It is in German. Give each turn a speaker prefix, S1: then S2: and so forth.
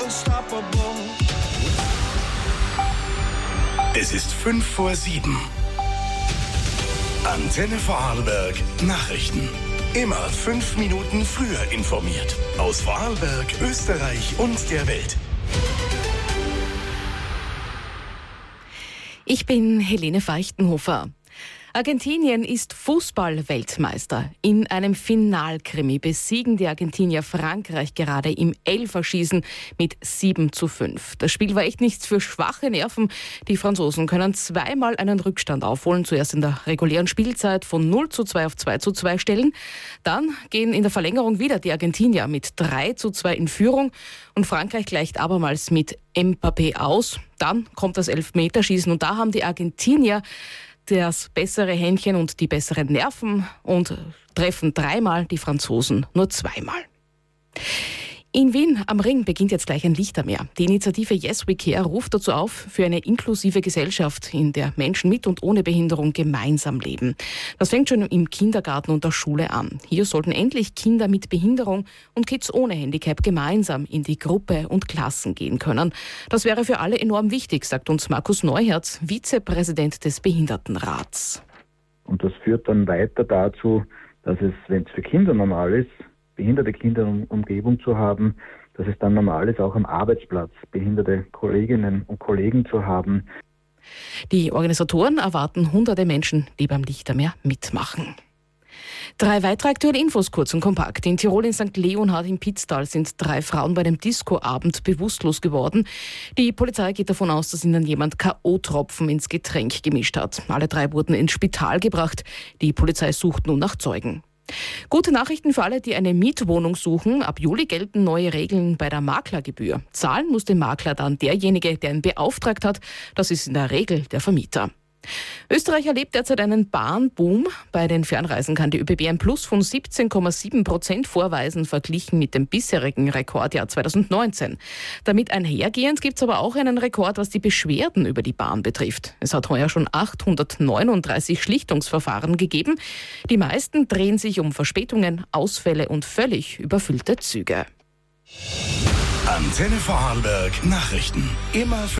S1: Es ist 6:55. Antenne Vorarlberg Nachrichten. Immer 5 Minuten früher informiert. Aus Vorarlberg, Österreich und der Welt.
S2: Ich bin Helene Feuchtenhofer. Argentinien ist Fußball-Weltmeister. In einem Finalkrimi besiegen die Argentinier Frankreich gerade im Elferschießen mit 7:5. Das Spiel war echt nichts für schwache Nerven. Die Franzosen können zweimal einen Rückstand aufholen. Zuerst in der regulären Spielzeit von 0:2 auf 2:2 stellen. Dann gehen in der Verlängerung wieder die Argentinier mit 3:2 in Führung. Und Frankreich gleicht abermals mit Mbappé aus. Dann kommt das Elfmeterschießen und da haben die Argentinier das bessere Händchen und die besseren Nerven und treffen 3-mal, die Franzosen nur 2-mal. In Wien am Ring beginnt jetzt gleich ein Lichtermeer. Die Initiative Yes We Care ruft dazu auf, für eine inklusive Gesellschaft, in der Menschen mit und ohne Behinderung gemeinsam leben. Das fängt schon im Kindergarten und der Schule an. Hier sollten endlich Kinder mit Behinderung und Kids ohne Handicap gemeinsam in die Gruppe und Klassen gehen können. Das wäre für alle enorm wichtig, sagt uns Markus Neuherz, Vizepräsident des Behindertenrats.
S3: Und das führt dann weiter dazu, dass es, wenn es für Kinder normal ist, behinderte Kinder in Umgebung zu haben, dass es dann normal ist, auch am Arbeitsplatz behinderte Kolleginnen und Kollegen zu haben.
S2: Die Organisatoren erwarten hunderte Menschen, die beim Lichtermeer mitmachen. 3 weitere aktuelle Infos, kurz und kompakt. In Tirol in St. Leonhard im Pitztal sind 3 Frauen bei einem Discoabend bewusstlos geworden. Die Polizei geht davon aus, dass ihnen jemand K.O.-Tropfen ins Getränk gemischt hat. Alle 3 wurden ins Spital gebracht. Die Polizei sucht nun nach Zeugen. Gute Nachrichten für alle, die eine Mietwohnung suchen. Ab Juli gelten neue Regeln bei der Maklergebühr. Zahlen muss den Makler dann derjenige, der ihn beauftragt hat. Das ist in der Regel der Vermieter. Österreich erlebt derzeit einen Bahnboom. Bei den Fernreisen kann die ÖBB ein Plus von 17,7% vorweisen, verglichen mit dem bisherigen Rekordjahr 2019. Damit einhergehend gibt es aber auch einen Rekord, was die Beschwerden über die Bahn betrifft. Es hat heuer schon 839 Schlichtungsverfahren gegeben. Die meisten drehen sich um Verspätungen, Ausfälle und völlig überfüllte Züge.
S1: Antenne Vorarlberg Nachrichten. Immer